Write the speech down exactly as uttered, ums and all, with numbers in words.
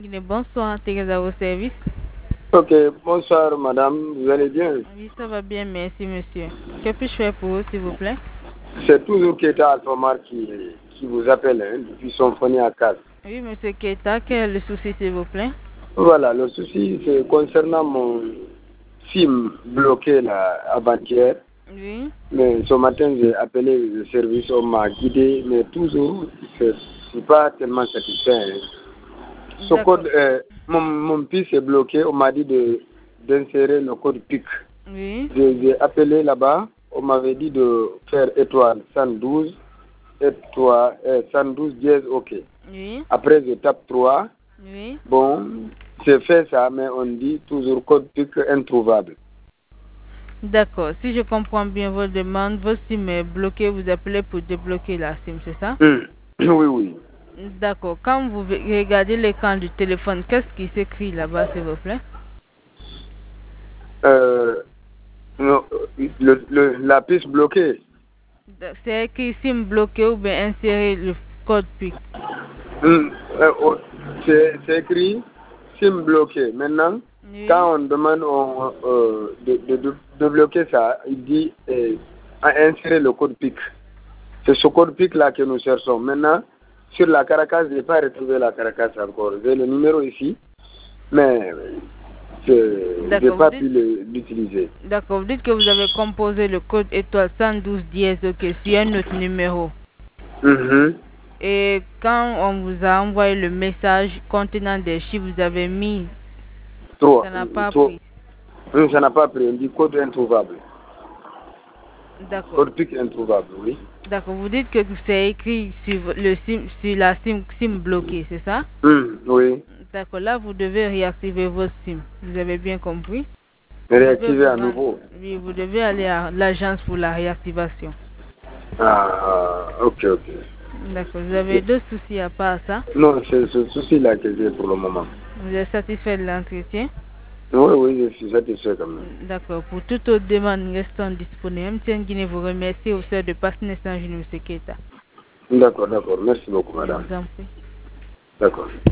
Bonsoir, Thérèse à vos services. Ok, bonsoir madame, vous allez bien? Oui, ça va bien, merci monsieur. Que puis-je faire pour vous, s'il vous plaît? C'est toujours Keita Alphamar qui, qui vous appelle hein, depuis son foyer à quatre. Oui, monsieur Keita, quel est le souci, s'il vous plaît? Voilà, le souci c'est concernant mon SIM bloqué là avant-hier. Oui. Mais ce matin j'ai appelé le service, on m'a guidé, mais toujours je suis pas tellement satisfait. Hein. Ce code, euh, mon, mon fils est bloqué, on m'a dit de d'insérer le code P I C. Oui. J'ai appelé là-bas, on m'avait dit de faire étoile cent douze, étoile euh, cent douze dièse, ok. Oui. Après je tape trois. Oui. Bon, j'ai fait ça, mais on dit toujours code P I C introuvable. D'accord, si je comprends bien votre demande, votre SIM est bloqué, vous appelez pour débloquer la SIM, c'est ça? Hum. Oui, oui. D'accord, quand vous regardez l'écran du téléphone, qu'est-ce qui s'écrit là-bas, s'il vous plaît? Euh, non, le, le, la piste bloquée. C'est écrit SIM bloqué ou bien insérer le code P I C? Hum, euh, oh, c'est écrit SIM bloqué. Maintenant, Oui. quand on demande on, euh, de, de, de, de bloquer ça, il dit euh, à insérer le code P I C. C'est ce code P I C là que nous cherchons. Maintenant, sur la Caracas, je n'ai pas retrouvé la Caracas encore. J'ai le numéro ici, mais je n'ai pas pu l'utiliser. D'accord, vous dites que vous avez composé le code étoile cent douze dièse, ok, sur un autre numéro. Mm-hmm. Et quand on vous a envoyé le message contenant des chiffres, vous avez mis... Trois. Ça n'a pas Trois. pris. Ça n'a pas pris. On dit code introuvable. D'accord. Code P I C introuvable, oui. D'accord, vous dites que c'est écrit sur, le SIM, sur la SIM, SIM bloquée, c'est ça? Mm, oui. D'accord, là vous devez réactiver votre SIM. Vous avez bien compris? Réactiver à nouveau. Oui, vous devez aller à l'agence pour la réactivation. Ah, ok, ok. D'accord, vous avez d'autres soucis à part ça? Non, c'est ce souci-là que j'ai pour le moment. Vous êtes satisfait de l'entretien? Oui, oui, je suis satisfait quand même. D'accord, pour toute autre demande restant disponible, M T N Guinée vous remercie au sein de Partenaires Saint-Genou Seketa. D'accord, d'accord. Merci beaucoup, madame. Je vous en prie. D'accord.